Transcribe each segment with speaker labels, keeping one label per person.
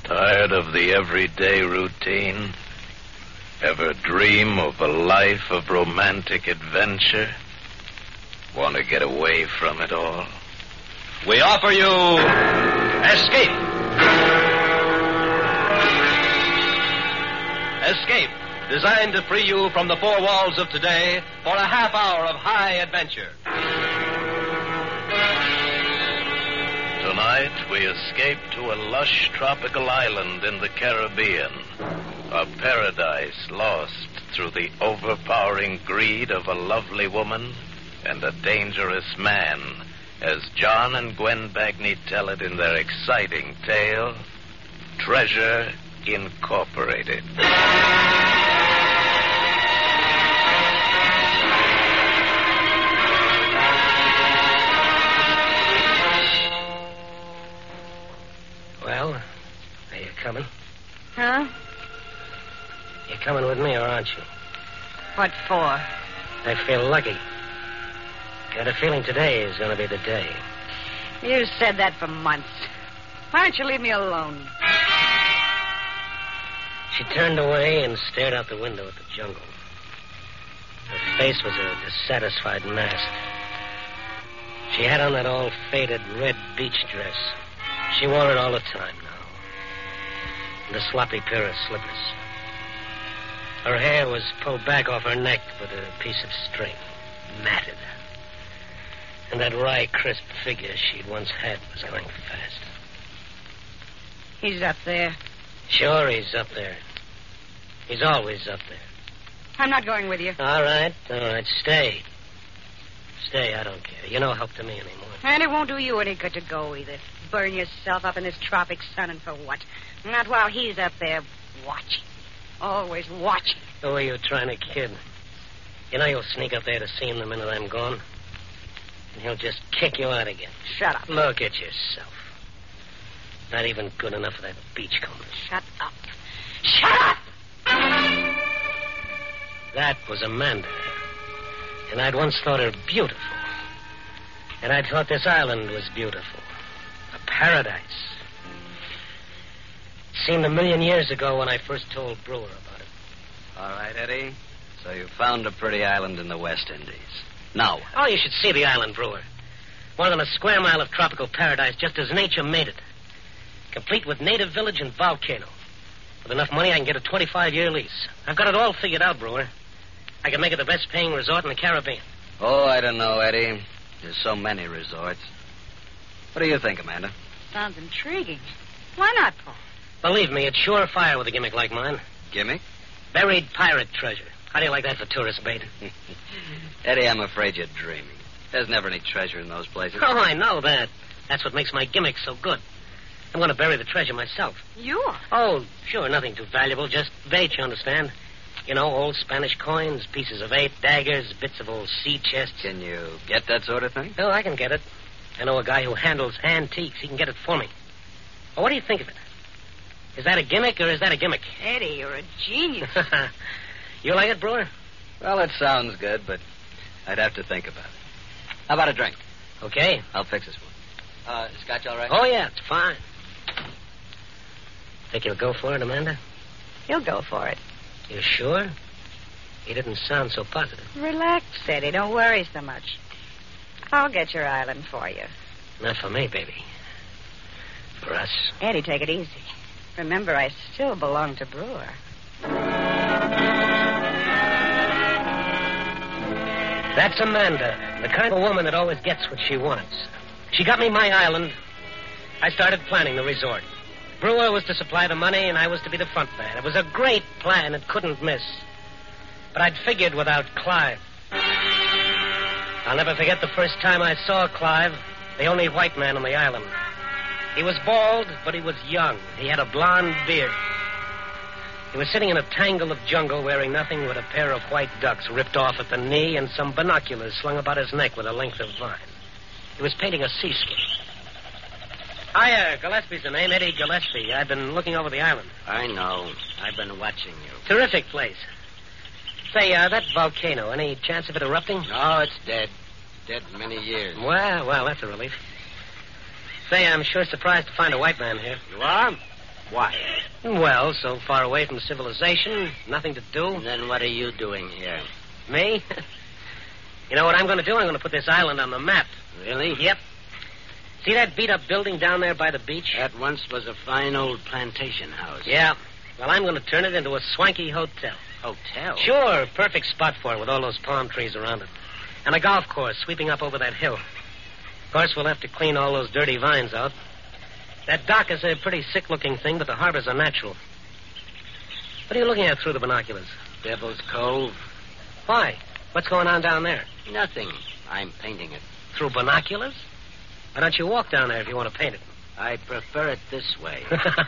Speaker 1: Tired of the everyday routine? Ever dream of a life of romantic adventure? Want to get away from it all?
Speaker 2: We offer you Escape. Escape, designed to free you from the four walls of today for a half hour of high adventure.
Speaker 1: Tonight, we escape to a lush tropical island in the Caribbean. A paradise lost through the overpowering greed of a lovely woman and a dangerous man, as John and Gwen Bagni tell it in their exciting tale, Treasure Incorporated.
Speaker 3: Well, are you coming?
Speaker 4: Huh?
Speaker 3: You're coming with me, or aren't you?
Speaker 4: What for?
Speaker 3: I feel lucky. Got a feeling today is going to be the day.
Speaker 4: You said that for months. Why don't you leave me alone?
Speaker 3: She turned away and stared out the window at the jungle. Her face was a dissatisfied mask. She had on that old faded red beach dress. She wore it all the time now. And a sloppy pair of slippers. Her hair was pulled back off her neck with a piece of string, matted. And that wry, crisp figure she'd once had was going fast.
Speaker 4: He's up there.
Speaker 3: Sure, he's up there. He's always up there.
Speaker 4: I'm not going with you.
Speaker 3: All right. Stay. Stay, I don't care. You're no help to me anymore.
Speaker 4: And it won't do you any good to go either. Burn yourself up in this tropic sun, and for what? Not while he's up there watching. Always watching.
Speaker 3: Who are you trying to kid? You know you'll sneak up there to see him the minute I'm gone. And he'll just kick you out again.
Speaker 4: Shut up.
Speaker 3: Look at yourself. Not even good enough for that beachcomber.
Speaker 4: Shut up. Shut up!
Speaker 3: That was Amanda. And I'd once thought her beautiful. And I'd thought this island was beautiful. A paradise. It seemed a million years ago when I first told Brewer about it.
Speaker 5: All right, Eddie. So you found a pretty island in the West Indies. Now.
Speaker 3: Oh, you should see the island, Brewer. More than a square mile of tropical paradise, just as nature made it. Complete with native village and volcano. With enough money, I can get a 25-year lease. I've got it all figured out, Brewer. I can make it the best-paying resort in the Caribbean.
Speaker 5: Oh, I don't know, Eddie. There's so many resorts. What do you think, Amanda?
Speaker 4: Sounds intriguing. Why not, Paul?
Speaker 3: Believe me, it's surefire with a gimmick like mine.
Speaker 5: Gimmick?
Speaker 3: Buried pirate treasure. How do you like that for tourist bait?
Speaker 5: Eddie, I'm afraid you're dreaming. There's never any treasure in those places.
Speaker 3: Oh, I know that. That's what makes my gimmick so good. I'm going to bury the treasure myself.
Speaker 4: You are?
Speaker 3: Oh, sure, nothing too valuable. Just bait, you understand? You know, old Spanish coins, pieces of 8, daggers, bits of old sea chests.
Speaker 5: Can you get that sort of thing?
Speaker 3: Oh, I can get it. I know a guy who handles antiques. He can get it for me. Well, what do you think of it? Is that a gimmick or is that a gimmick?
Speaker 4: Eddie, you're a genius.
Speaker 3: You like it, Brewer?
Speaker 5: Well, it sounds good, but I'd have to think about it. How about a drink?
Speaker 3: Okay.
Speaker 5: I'll fix this one. Scotch all right?
Speaker 3: Oh, yeah, it's fine. Think you'll go for it, Amanda?
Speaker 4: He'll go for it.
Speaker 3: You sure? He didn't sound so positive.
Speaker 4: Relax, Eddie. Don't worry so much. I'll get your island for you.
Speaker 3: Not for me, baby. For us.
Speaker 4: Eddie, take it easy. Remember, I still belong to Brewer.
Speaker 3: That's Amanda, the kind of woman that always gets what she wants. She got me my island. I started planning the resort. Brewer was to supply the money, and I was to be the front man. It was a great plan. It couldn't miss. But I'd figured without Clive. I'll never forget the first time I saw Clive, the only white man on the island. He was bald, but he was young. He had a blonde beard. He was sitting in a tangle of jungle wearing nothing but a pair of white ducks ripped off at the knee and some binoculars slung about his neck with a length of vine. He was painting a seascape. Hiya, Gillespie's the name, Eddie Gillespie. I've been looking over the island.
Speaker 5: I know. I've been watching you.
Speaker 3: Terrific place. Say, that volcano, any chance of it erupting?
Speaker 5: No, it's dead. Dead many years.
Speaker 3: Well, that's a relief. Say, I'm sure surprised to find a white man here.
Speaker 5: You are?
Speaker 6: Why?
Speaker 3: Well, so far away from civilization, nothing to do.
Speaker 6: Then what are you doing here?
Speaker 3: Me? You know what I'm going to do? I'm going to put this island on the map.
Speaker 6: Really?
Speaker 3: Yep. See that beat-up building down there by the beach?
Speaker 6: That once was a fine old plantation house.
Speaker 3: Yeah. Well, I'm going to turn it into a swanky hotel.
Speaker 6: Hotel?
Speaker 3: Sure, perfect spot for it with all those palm trees around it. And a golf course sweeping up over that hill. Of course, we'll have to clean all those dirty vines out. That dock is a pretty sick-looking thing, but the harbor's a natural. What are you looking at through the binoculars?
Speaker 6: Devil's Cove.
Speaker 3: Why? What's going on down there?
Speaker 6: Nothing. I'm painting it.
Speaker 3: Through binoculars? Why don't you walk down there if you want to paint it?
Speaker 6: I prefer it this way.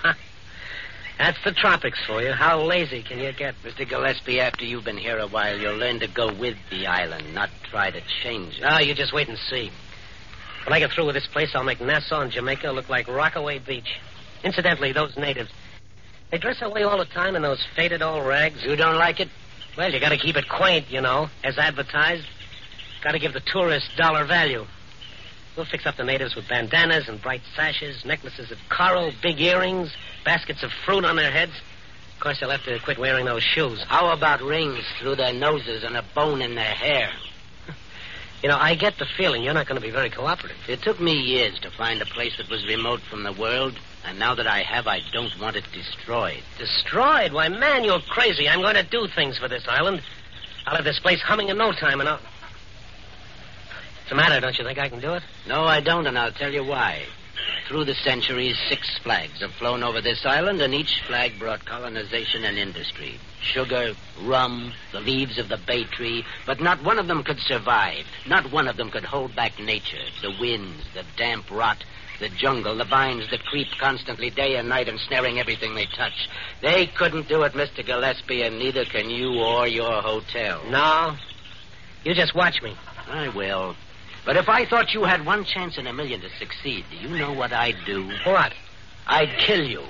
Speaker 3: That's the tropics for you. How lazy can you get?
Speaker 6: Mr. Gillespie, after you've been here a while, you'll learn to go with the island, not try to change it.
Speaker 3: No, you just wait and see. When I get through with this place, I'll make Nassau and Jamaica look like Rockaway Beach. Incidentally, those natives, they dress away all the time in those faded old rags.
Speaker 6: You don't like it?
Speaker 3: Well, you got to keep it quaint, you know, as advertised. Got to give the tourists dollar value. We'll fix up the natives with bandanas and bright sashes, necklaces of coral, big earrings, baskets of fruit on their heads. Of course, they'll have to quit wearing those shoes.
Speaker 6: How about rings through their noses and a bone in their hair?
Speaker 3: You know, I get the feeling you're not going to be very cooperative.
Speaker 6: It took me years to find a place that was remote from the world, and now that I have, I don't want it destroyed.
Speaker 3: Destroyed? Why, man, you're crazy. I'm going to do things for this island. I'll have this place humming in no time, and I'll... What's the matter? Don't you think I can do it?
Speaker 6: No, I don't, and I'll tell you why. Through the centuries, 6 flags have flown over this island, and each flag brought colonization and industry. Sugar, rum, the leaves of the bay tree, but not one of them could survive. Not one of them could hold back nature, the winds, the damp rot, the jungle, the vines that creep constantly day and night ensnaring everything they touch. They couldn't do it, Mr. Gillespie, and neither can you or your hotel.
Speaker 3: No. You just watch me.
Speaker 6: I will. But if I thought you had one chance in a million to succeed, do you know what I'd do?
Speaker 3: What?
Speaker 6: I'd kill you.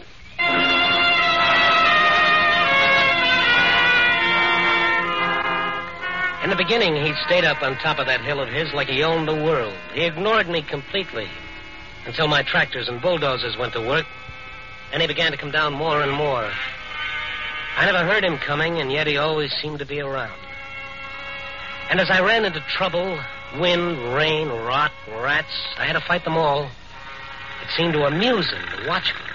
Speaker 3: In the beginning, he stayed up on top of that hill of his like he owned the world. He ignored me completely until my tractors and bulldozers went to work. Then he began to come down more and more. I never heard him coming, and yet he always seemed to be around. And as I ran into trouble, wind, rain, rot, rats, I had to fight them all. It seemed to amuse him to watch me.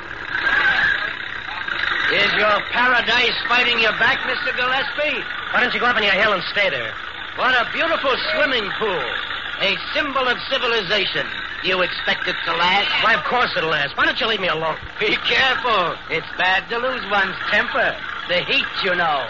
Speaker 6: Is your paradise fighting you back, Mr. Gillespie?
Speaker 3: Why don't you go up on your hill and stay there?
Speaker 6: What a beautiful swimming pool. A symbol of civilization. You expect it to last?
Speaker 3: Why, of course it'll last. Why don't you leave me alone?
Speaker 6: Be careful. It's bad to lose one's temper. The heat, you know.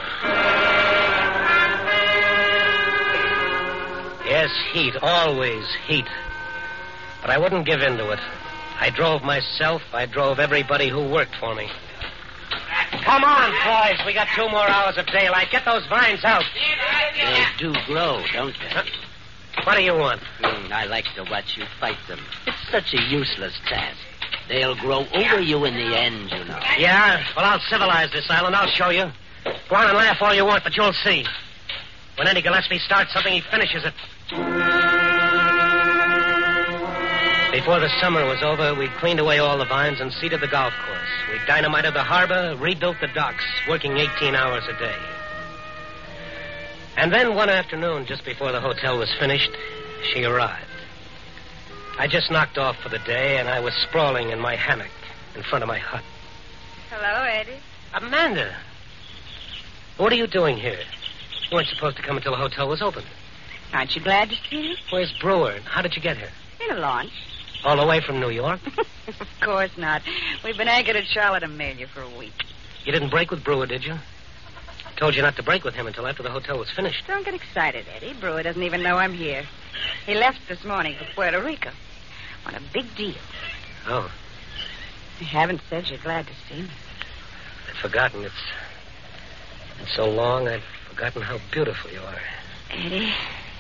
Speaker 3: Yes, heat. Always heat. But I wouldn't give in to it. I drove myself. I drove everybody who worked for me. Come on, boys. We got 2 more hours of daylight. Get those vines out.
Speaker 6: They do grow, don't they?
Speaker 3: Huh? What do you want?
Speaker 6: I like to watch you fight them. It's such a useless task. They'll grow over you in the end, you know.
Speaker 3: Yeah? Well, I'll civilize this island. I'll show you. Go on and laugh all you want, but you'll see. When Eddie Gillespie starts something, he finishes it. Before the summer was over, we cleaned away all the vines and seeded the golf course. We dynamited the harbor, rebuilt the docks, working 18 hours a day. And then one afternoon, just before the hotel was finished, she arrived. I just knocked off for the day, and I was sprawling in my hammock in front of my hut.
Speaker 4: Hello, Eddie.
Speaker 3: Amanda! What are you doing here? You weren't supposed to come until the hotel was open.
Speaker 4: Aren't you glad to see me?
Speaker 3: Where's Brewer? How did you get here?
Speaker 4: In a launch.
Speaker 3: All the way from New York?
Speaker 4: Of course not. We've been anchored at Charlotte, Amelia for a week.
Speaker 3: You didn't break with Brewer, did you? Told you not to break with him until after the hotel was finished.
Speaker 4: Don't get excited, Eddie. Brewer doesn't even know I'm here. He left this morning for Puerto Rico. On a big deal.
Speaker 3: Oh.
Speaker 4: You haven't said you're glad to see me.
Speaker 3: I'd forgotten. It's been so long, I'd forgotten how beautiful you are.
Speaker 4: Eddie?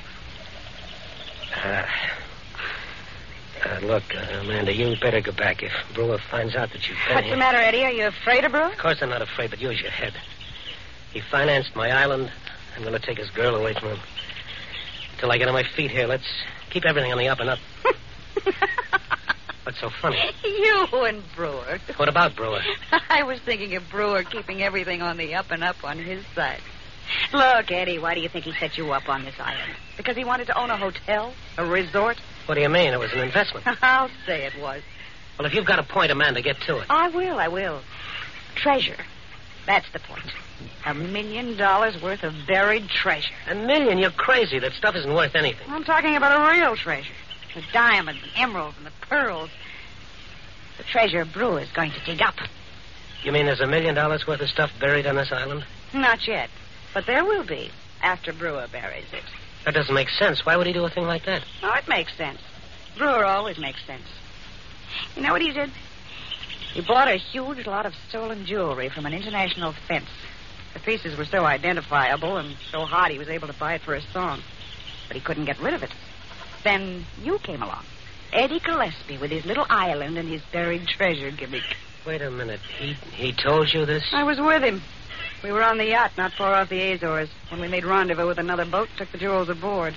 Speaker 3: Look, Amanda, you better go back if Brewer finds out that you've been
Speaker 4: What's
Speaker 3: here.
Speaker 4: the matter, Eddie? Are you afraid of Brewer?
Speaker 3: Of course I'm not afraid, but use your head. He financed my island. I'm going to take his girl away from him. Until I get on my feet here, let's keep everything on the up and up. What's so funny?
Speaker 4: You and Brewer.
Speaker 3: What about Brewer?
Speaker 4: I was thinking of Brewer keeping everything on the up and up on his side. Look, Eddie, why do you think he set you up on this island? Because he wanted to own a hotel? A resort?
Speaker 3: What do you mean? It was an investment.
Speaker 4: I'll say it was.
Speaker 3: Well, if you've got a point, Amanda, get to it.
Speaker 4: I will. Treasure. That's the point. $1 million worth of buried treasure.
Speaker 3: $1 million? You're crazy. That stuff isn't worth anything.
Speaker 4: I'm talking about a real treasure. The diamonds, the emeralds, and the pearls. The treasure Brewer's going to dig up.
Speaker 3: You mean there's $1 million worth of stuff buried on this island?
Speaker 4: Not yet. But there will be after Brewer buries it.
Speaker 3: That doesn't make sense. Why would he do a thing like that?
Speaker 4: Oh, it makes sense. Brewer always makes sense. You know what he did? He bought a huge lot of stolen jewelry from an international fence. The pieces were so identifiable and so hot he was able to buy it for a song. But he couldn't get rid of it. Then you came along. Eddie Gillespie with his little island and his buried treasure gimmick.
Speaker 3: Wait a minute. He told you this?
Speaker 4: I was with him. We were on the yacht not far off the Azores when we made rendezvous with another boat and took the jewels aboard.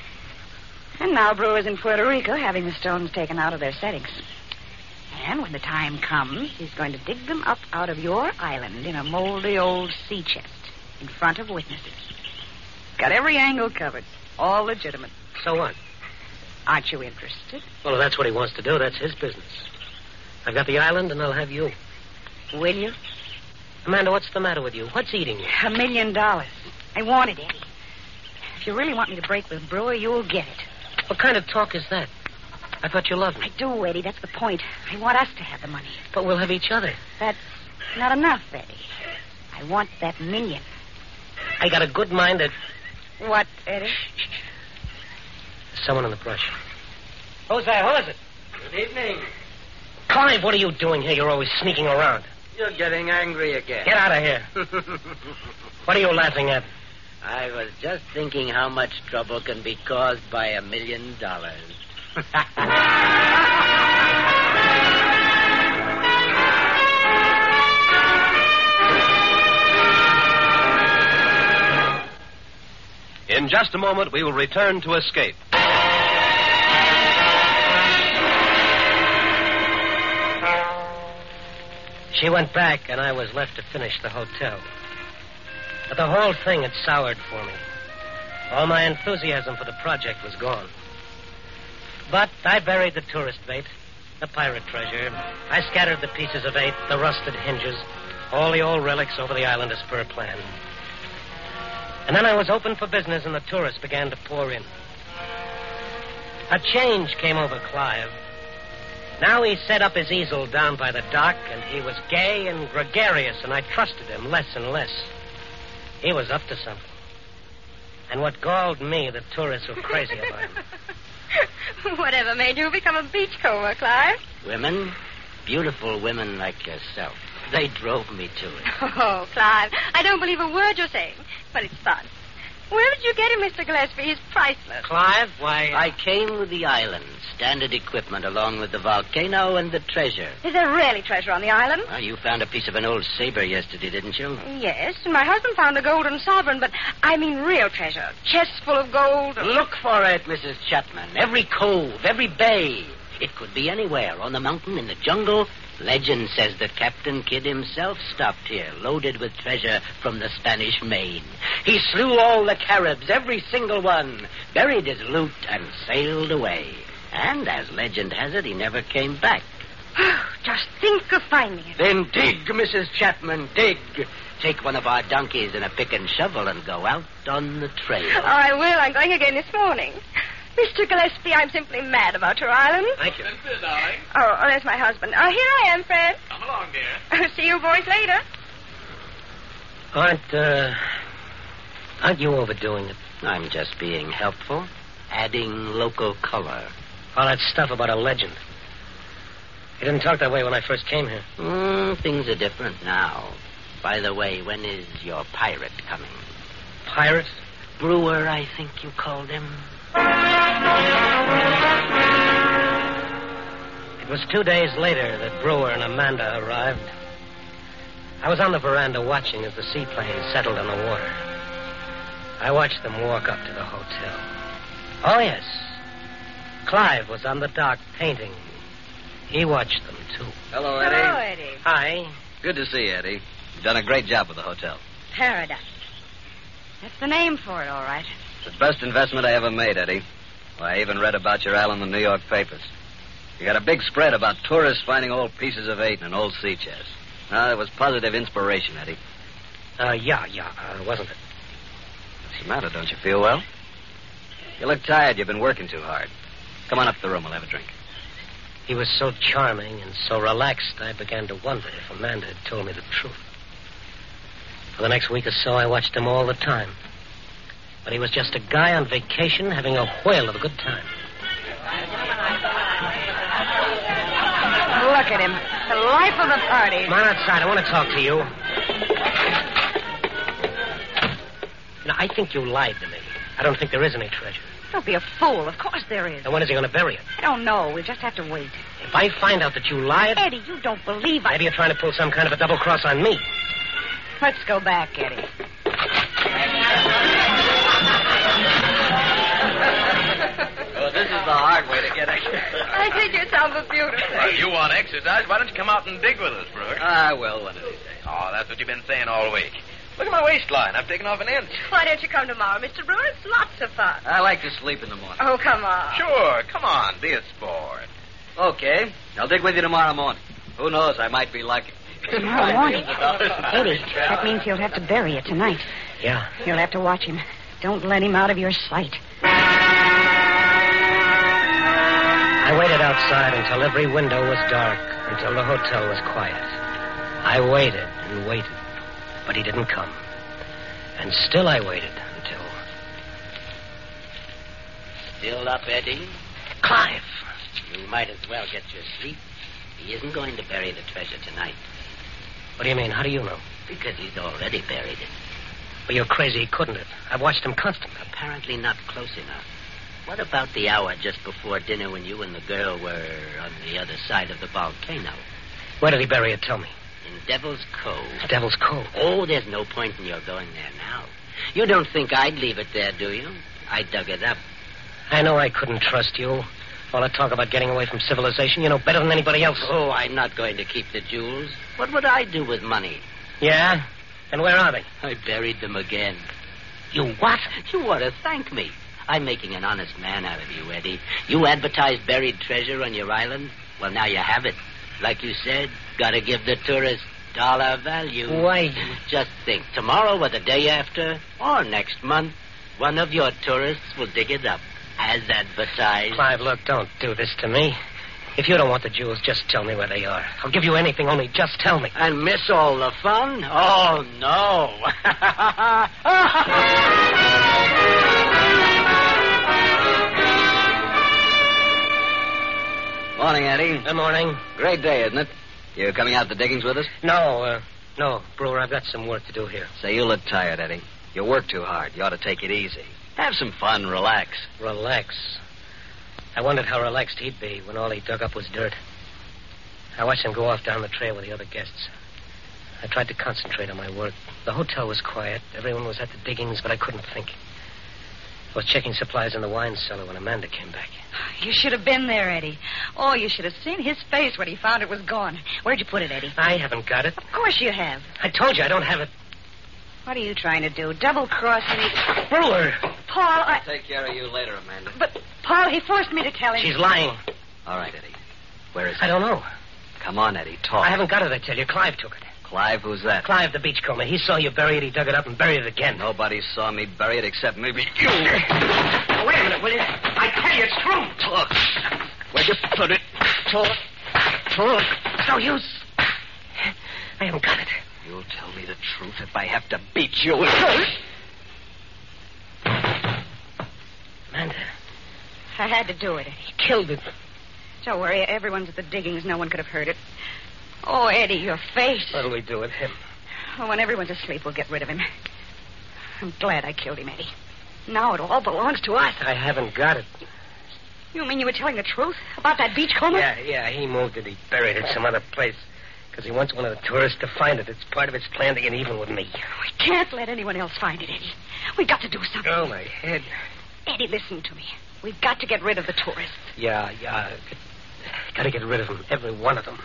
Speaker 4: And now Brewer's in Puerto Rico having the stones taken out of their settings. And when the time comes, he's going to dig them up out of your island in a moldy old sea chest in front of witnesses. Got every angle covered. All legitimate.
Speaker 3: So what?
Speaker 4: Aren't you interested?
Speaker 3: Well, if that's what he wants to do, that's his business. I've got the island, and I'll have you.
Speaker 4: Will you?
Speaker 3: Amanda, what's the matter with you? What's eating you?
Speaker 4: $1 million. I want it, Eddie. If you really want me to break with Brewer, you'll get it.
Speaker 3: What kind of talk is that? I thought you loved me.
Speaker 4: I do, Eddie. That's the point. I want us to have the money.
Speaker 3: But we'll have each other.
Speaker 4: That's not enough, Eddie. I want that $1 million.
Speaker 3: I got a good mind that...
Speaker 4: What, Eddie?
Speaker 3: There's someone in the brush.
Speaker 7: Who's that? Who is it?
Speaker 8: Good evening.
Speaker 3: Clive, what are you doing here? You're always sneaking around.
Speaker 8: You're getting angry again.
Speaker 3: Get out of here. What are you laughing at?
Speaker 6: I was just thinking how much trouble can be caused by $1 million.
Speaker 2: In just a moment, we will return to Escape.
Speaker 3: She went back, and I was left to finish the hotel. But the whole thing had soured for me. All my enthusiasm for the project was gone. But I buried the tourist bait, the pirate treasure. I scattered the pieces of 8, the rusted hinges, all the old relics over the island as per plan. And then I was open for business, and the tourists began to pour in. A change came over Clive. Now he set up his easel down by the dock, and he was gay and gregarious, and I trusted him less and less. He was up to something. And what galled me, the tourists were crazy about him.
Speaker 9: Whatever made you become a beachcomber, Clive?
Speaker 6: Women, beautiful women like yourself. They drove me to it.
Speaker 9: Oh, Clive, I don't believe a word you're saying, but it's fun. Where did you get him, Mr. Gillespie? He's priceless.
Speaker 3: Clive, why...
Speaker 6: I came with the island, standard equipment, along with the volcano and the treasure.
Speaker 9: Is there really treasure on the island?
Speaker 6: Well, you found a piece of an old saber yesterday, didn't you?
Speaker 9: Yes, and my husband found a golden sovereign, but I mean real treasure. Chests full of gold.
Speaker 6: Look for it, Mrs. Chapman. Every cove, every bay. It could be anywhere, on the mountain, in the jungle. Legend says that Captain Kidd himself stopped here, loaded with treasure from the Spanish Main. He slew all the Caribs, every single one, buried his loot, and sailed away. And, as legend has it, he never came back.
Speaker 9: Just think of finding it.
Speaker 6: Then dig, Mrs. Chapman, dig. Take one of our donkeys and a pick and shovel and go out on the trail.
Speaker 9: Oh, I will. I'm going again this morning. Mr. Gillespie, I'm simply mad about your island.
Speaker 3: Thank you.
Speaker 1: Darling.
Speaker 9: Oh, there's my husband. Here I am, Fred.
Speaker 1: Come along, dear.
Speaker 9: See you boys later.
Speaker 3: Aren't you overdoing it?
Speaker 6: I'm just being helpful, adding local color.
Speaker 3: All that stuff about a legend. You didn't talk that way when I first came here.
Speaker 6: Things are different now. By the way, when is your pirate coming?
Speaker 3: Pirate?
Speaker 6: Brewer, I think you called him.
Speaker 3: It was 2 days later that Brewer and Amanda arrived. I was on the veranda watching as the seaplane settled on the water. I watched them walk up to the hotel. Oh, yes. Clive was on the dock painting. He watched them, too.
Speaker 5: Hello, Eddie.
Speaker 4: Hello, Eddie.
Speaker 3: Hi.
Speaker 5: Good to see you, Eddie. You've done a great job with the hotel.
Speaker 4: Paradise. That's the name for it, all right.
Speaker 5: It's the best investment I ever made, Eddie. Why, I even read about your island in the New York papers. You got a big spread about tourists finding old pieces of eight in an old sea chest. It was positive inspiration, Eddie.
Speaker 3: Wasn't it?
Speaker 5: What's the matter? Don't you feel well? You look tired. You've been working too hard. Come on up to the room. We'll have a drink.
Speaker 3: He was so charming and so relaxed, I began to wonder if Amanda had told me the truth. For the next week or so, I watched him all the time. But he was just a guy on vacation having a whale of a good time.
Speaker 4: Look at him. The life of the party.
Speaker 3: Come on outside. I want to talk to you. Now, I think you lied to me. I don't think there is any treasure.
Speaker 4: Don't be a fool. Of course there is.
Speaker 3: And when is he going to bury it?
Speaker 4: I don't know. We'll just have to wait.
Speaker 3: If I find out that you lied...
Speaker 4: Eddie, you don't believe I...
Speaker 3: Maybe you're trying to pull some kind of a double cross on me.
Speaker 4: Let's go back, Eddie.
Speaker 5: This is the hard way to get it.
Speaker 9: I think you sound beautiful.
Speaker 1: Well, you want exercise? Why don't you come out and dig with us, Brooke?
Speaker 5: I will one of these days.
Speaker 1: Oh, that's what you've been saying all week. Look at my waistline. I've taken off an inch.
Speaker 9: Why don't you come tomorrow, Mr. Brewer? It's lots of fun.
Speaker 5: I like to sleep in the morning.
Speaker 9: Oh, come on.
Speaker 1: Sure. Come on. Be a sport.
Speaker 5: Okay. I'll dig with you tomorrow morning. Who knows? I might be lucky.
Speaker 4: Tomorrow morning. Eddie, that means he'll have to bury it tonight.
Speaker 3: Yeah.
Speaker 4: You'll have to watch him. Don't let him out of your sight.
Speaker 3: I waited outside until every window was dark, until the hotel was quiet. I waited and waited, but he didn't come. And still I waited until...
Speaker 6: Still up, Eddie?
Speaker 3: Clive!
Speaker 6: You might as well get your sleep. He isn't going to bury the treasure tonight.
Speaker 3: What do you mean? How do you know?
Speaker 6: Because he's already buried it.
Speaker 3: Well, you're crazy. He couldn't have. I've watched him constantly.
Speaker 6: Apparently not close enough. What about the hour just before dinner when you and the girl were on the other side of the volcano?
Speaker 3: Where did he bury it? Tell me.
Speaker 6: In Devil's Cove.
Speaker 3: Devil's Cove?
Speaker 6: Oh, there's no point in your going there now. You don't think I'd leave it there, do you? I dug it up.
Speaker 3: I know I couldn't trust you. All that talk about getting away from civilization, you know better than anybody else.
Speaker 6: Oh, I'm not going to keep the jewels. What would I do with money?
Speaker 3: Yeah? And where are they?
Speaker 6: I buried them again.
Speaker 3: You what?
Speaker 6: You ought to thank me. I'm making an honest man out of you, Eddie. You advertised buried treasure on your island. Well, now you have it. Like you said, gotta give the tourists dollar value.
Speaker 3: Why?
Speaker 6: Just think, tomorrow or the day after, or next month, one of your tourists will dig it up, as advertised.
Speaker 3: Clive, look, don't do this to me. If you don't want the jewels, just tell me where they are. I'll give you anything, only just tell me.
Speaker 6: And miss all the fun? Oh, no.
Speaker 5: Morning, Eddie.
Speaker 3: Good morning.
Speaker 5: Great day, isn't it? You coming out to diggings with us?
Speaker 3: No, Brewer, I've got some work to do here.
Speaker 5: Say, you look tired, Eddie. You work too hard. You ought to take it easy. Have some fun, relax.
Speaker 3: Relax. I wondered how relaxed he'd be when all he dug up was dirt. I watched him go off down the trail with the other guests. I tried to concentrate on my work. The hotel was quiet. Everyone was at the diggings, but I couldn't think. I was checking supplies in the wine cellar when Amanda came back.
Speaker 4: You should have been there, Eddie. Oh, you should have seen his face when he found it was gone. Where'd you put it, Eddie?
Speaker 3: I haven't got it.
Speaker 4: Of course you have.
Speaker 3: I told you I don't have it.
Speaker 4: What are you trying to do? Double-cross me?
Speaker 3: Brewer!
Speaker 4: Paul,
Speaker 5: I'll take care of you later, Amanda.
Speaker 4: But, Paul, he forced me to tell him.
Speaker 3: She's lying.
Speaker 5: All right, Eddie. Where is it?
Speaker 3: I don't know.
Speaker 5: Come on, Eddie, talk.
Speaker 3: I haven't got it, I tell you. Clive took it.
Speaker 5: Clive, who's that?
Speaker 3: Clive, the beachcomber. He saw you bury it, he dug it up and buried it again.
Speaker 5: Nobody saw me bury it except maybe you.
Speaker 3: Now, wait a minute, will you? I tell you, it's true.
Speaker 5: Talk. Where'd you put it? Talk. Talk.
Speaker 3: No use. I haven't got it.
Speaker 5: You'll tell me the truth if I have to beat you.
Speaker 3: Amanda.
Speaker 4: I had to do it, Eddie.
Speaker 3: He killed it.
Speaker 4: Don't worry, everyone's at the diggings. No one could have heard it. Oh, Eddie, your face.
Speaker 3: What'll we do with him?
Speaker 4: Oh, when everyone's asleep, we'll get rid of him. I'm glad I killed him, Eddie. Now it all belongs to us.
Speaker 3: I haven't got it.
Speaker 4: You mean you were telling the truth about that beachcomber?
Speaker 3: Yeah, he moved it. He buried it some other place. Because he wants one of the tourists to find it. It's part of his plan to get even with me.
Speaker 4: We can't let anyone else find it, Eddie. We've got to do something.
Speaker 3: Oh, my head.
Speaker 4: Eddie, listen to me. We've got to get rid of the tourists.
Speaker 3: Yeah. Gotta get rid of them, every one of them.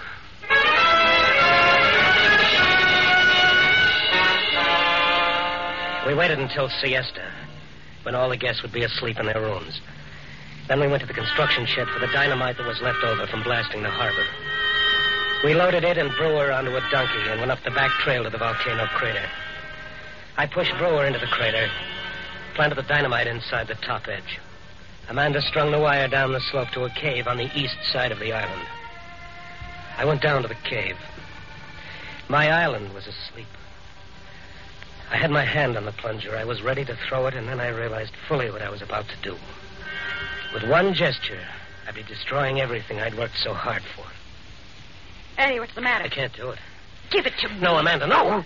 Speaker 3: We waited until siesta, when all the guests would be asleep in their rooms. Then we went to the construction shed for the dynamite that was left over from blasting the harbor. We loaded it and Brewer onto a donkey and went up the back trail to the volcano crater. I pushed Brewer into the crater, planted the dynamite inside the top edge. Amanda strung the wire down the slope to a cave on the east side of the island. I went down to the cave. My island was asleep. I had my hand on the plunger. I was ready to throw it, and then I realized fully what I was about to do. With one gesture, I'd be destroying everything I'd worked so hard for.
Speaker 4: Eddie, what's the matter?
Speaker 3: I can't do it.
Speaker 4: Give it to me.
Speaker 3: No, Amanda, no.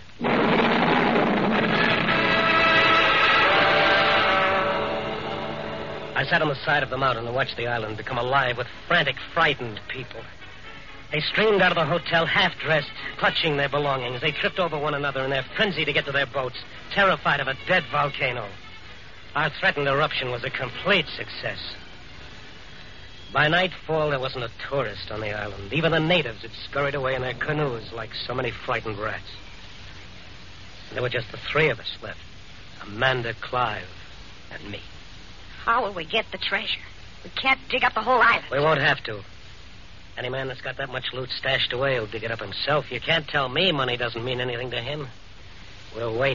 Speaker 3: I sat on the side of the mountain and watched the island become alive with frantic, frightened people. They streamed out of the hotel half-dressed, clutching their belongings. They tripped over one another in their frenzy to get to their boats, terrified of a dead volcano. Our threatened eruption was a complete success. By nightfall, there wasn't a tourist on the island. Even the natives had scurried away in their canoes like so many frightened rats. And there were just the three of us left. Amanda, Clive, and me.
Speaker 4: How will we get the treasure? We can't dig up the whole island.
Speaker 3: We won't have to. Any man that's got that much loot stashed away will dig it up himself. You can't tell me money doesn't mean anything to him. We'll wait.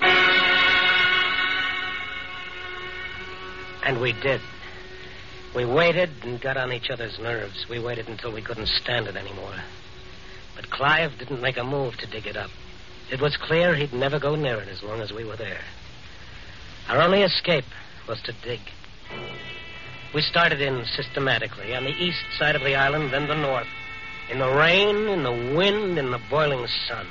Speaker 3: And we did. We waited and got on each other's nerves. We waited until we couldn't stand it anymore. But Clive didn't make a move to dig it up. It was clear he'd never go near it as long as we were there. Our only escape was to dig. We started in systematically on the east side of the island, then the north. In the rain, in the wind, in the boiling sun.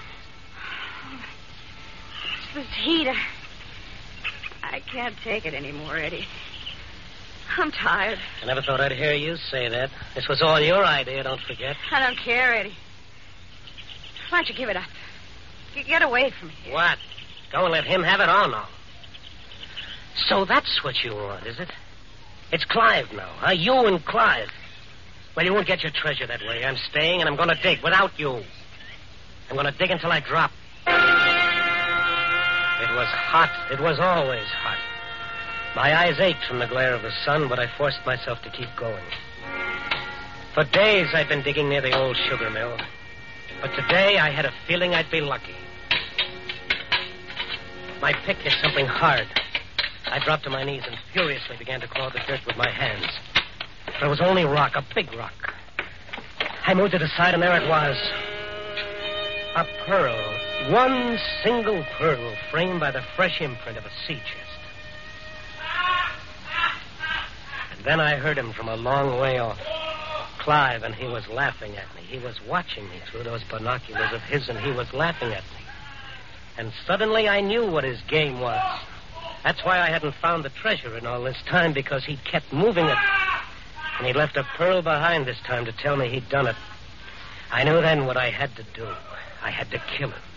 Speaker 4: This heat, I can't take it anymore, Eddie. I'm tired.
Speaker 3: I never thought I'd hear you say that. This was all your idea, don't forget.
Speaker 4: I don't care, Eddie. Why don't you give it up? Get away from here.
Speaker 3: What? Go and let him have it? Oh, no. So that's what you want, is it? It's Clive now, huh? You and Clive. Well, you won't get your treasure that way. I'm staying, and I'm going to dig without you. I'm going to dig until I drop. It was hot. It was always hot. My eyes ached from the glare of the sun, but I forced myself to keep going. For days I'd been digging near the old sugar mill. But today I had a feeling I'd be lucky. My pick hit something hard. I dropped to my knees and furiously began to claw the dirt with my hands. But it was only rock, a big rock. I moved it aside, and there it was. A pearl. One single pearl framed by the fresh imprint of a sea chest. And then I heard him from a long way off. Clive, and he was laughing at me. He was watching me through those binoculars of his, and he was laughing at me. And suddenly I knew what his game was. That's why I hadn't found the treasure in all this time, because he kept moving it. And he left a pearl behind this time to tell me he'd done it. I knew then what I had to do. I had to kill him.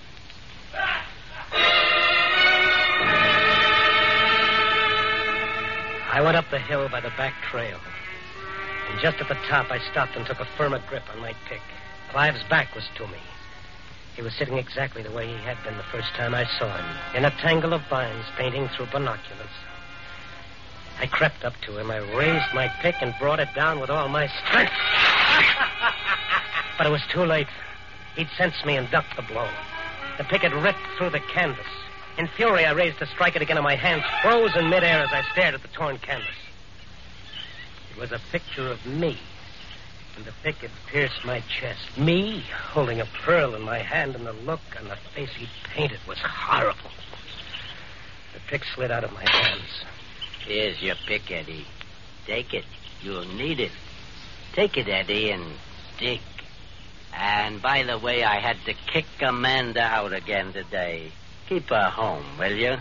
Speaker 3: I went up the hill by the back trail. And just at the top, I stopped and took a firmer grip on my pick. Clive's back was to me. He was sitting exactly the way he had been the first time I saw him, in a tangle of vines painting through binoculars. I crept up to him. I raised my pick and brought it down with all my strength. But it was too late. He'd sensed me and ducked the blow. The pick had ripped through the canvas. In fury, I raised to strike it again, and my hands froze in midair as I stared at the torn canvas. It was a picture of me. And the pick had pierced my chest. Me, holding a pearl in my hand, and the look on the face he'd painted was horrible. The pick slid out of my hands.
Speaker 6: Here's your pick, Eddie. Take it. You'll need it. Take it, Eddie, and dig. And by the way, I had to kick Amanda out again today. Keep her home, will you?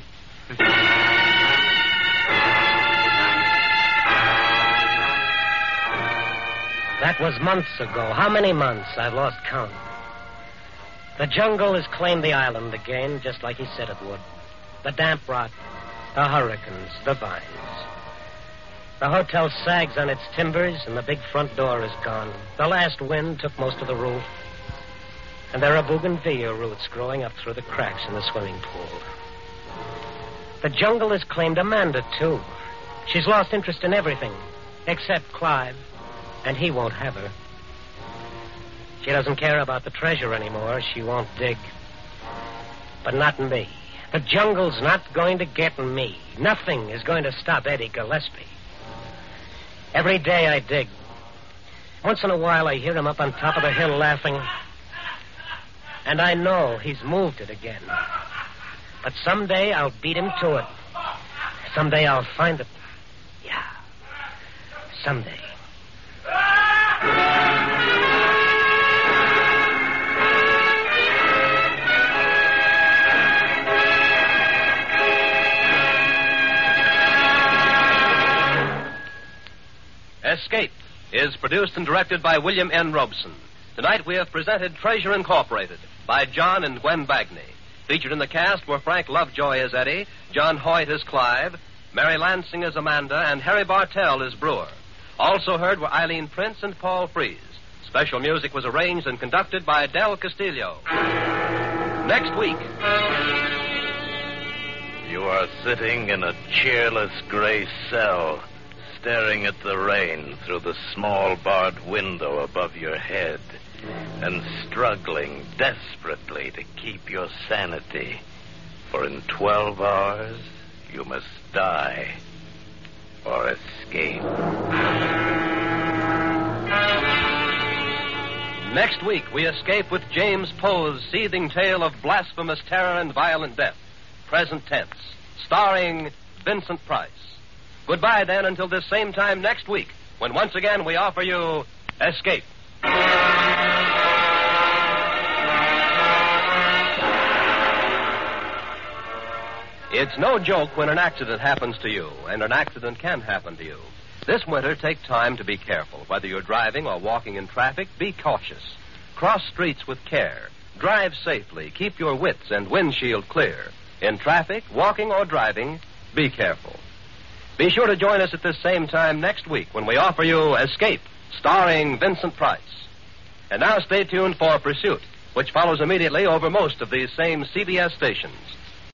Speaker 3: That was months ago. How many months? I've lost count. The jungle has claimed the island again, just like he said it would. The damp rot, the hurricanes, the vines. The hotel sags on its timbers, and the big front door is gone. The last wind took most of the roof. And there are bougainvillea roots growing up through the cracks in the swimming pool. The jungle has claimed Amanda, too. She's lost interest in everything, except Clive, and he won't have her. She doesn't care about the treasure anymore. She won't dig. But not me. The jungle's not going to get me. Nothing is going to stop Eddie Gillespie. Every day I dig. Once in a while I hear him up on top of the hill laughing. And I know he's moved it again. But someday I'll beat him to it. Someday I'll find it. Yeah. Someday.
Speaker 2: Escape is produced and directed by William N. Robeson. Tonight we have presented Treasure Incorporated by John and Gwen Bagney. Featured in the cast were Frank Lovejoy as Eddie, John Hoyt as Clive, Mary Lansing as Amanda, and Harry Bartell as Brewer. Also heard were Eileen Prince and Paul Frees. Special music was arranged and conducted by Del Castillo. Next week.
Speaker 1: You are sitting in a cheerless gray cell, staring at the rain through the small barred window above your head, and struggling desperately to keep your sanity. For in 12 hours, you must die or escape.
Speaker 2: Next week, we escape with James Poe's seething tale of blasphemous terror and violent death, present tense, starring Vincent Price. Goodbye, then, until this same time next week, when once again we offer you Escape. It's no joke when an accident happens to you, and an accident can happen to you. This winter, take time to be careful. Whether you're driving or walking in traffic, be cautious. Cross streets with care. Drive safely. Keep your wits and windshield clear. In traffic, walking, or driving, be careful. Be sure to join us at this same time next week when we offer you Escape, starring Vincent Price. And now stay tuned for Pursuit, which follows immediately over most of these same CBS stations.